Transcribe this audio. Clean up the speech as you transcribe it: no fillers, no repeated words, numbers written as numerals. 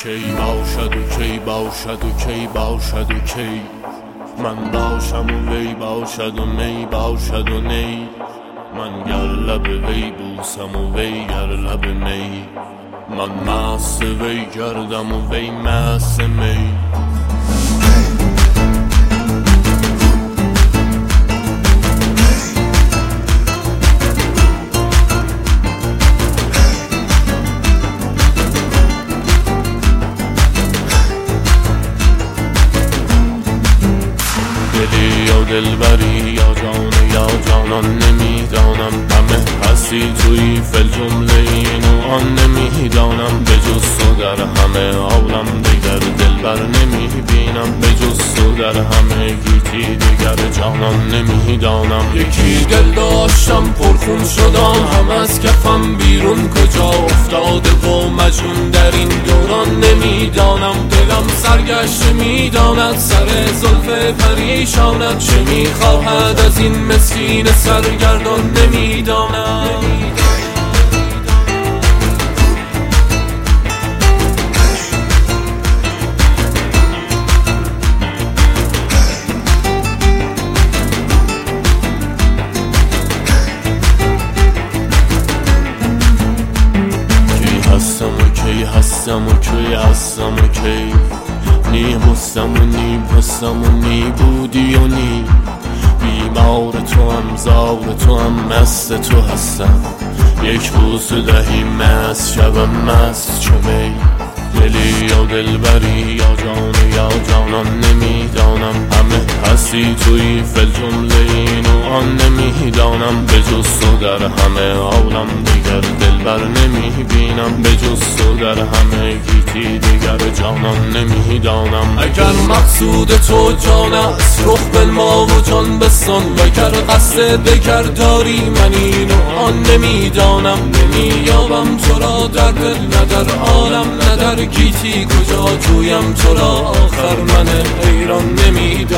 کی باشد و کی باشد و کی باشد و کی من باشم و وی باشد و می باشد و نی من گر لب وی بوسم و وی گر لب می من مست وی گردم و وی مست می دلی یا دلبری یا جان یا جانان نمیدانم همه هستی توی فل جمله این و آن نمیدانم به جز تو در همه عالم دیگر دلبر نمیبینم به جز تو در همه گیتی دیگر جانان نمیدانم یکی دل داشتم پرخون شدم هم از کفم بیرون کجا افتاده و مجنون در این دوران نمیدانم دلم سرگشته میداند سر زلف پریشانت چه میخواهد از این مسکین سرگردان نمیدانم هستم و کی هستم و کی نی هستم و نی هستم و نی بودی و نی بیمار تو هم زار تو هم مست تو هستم یک روز دهی مست شبم مست چمی دلی یا دلبری یا جان یا جانان نمیدانم همه هستی توی فل جمله این و آن نمیدانم به جز تو در همه عالم دیگر دلبر نمیبینم به جز تو در همه گیتی دیگر جانان نمیدانم اگر مقصود تو جان است رخ بنما و جان بستان وگر قصد دگر داری من این و آن نمیدانم نمییابم تو را در دل نه در عالم نه در گیتی کجا جویم تو را آخر من حیران نمیدانم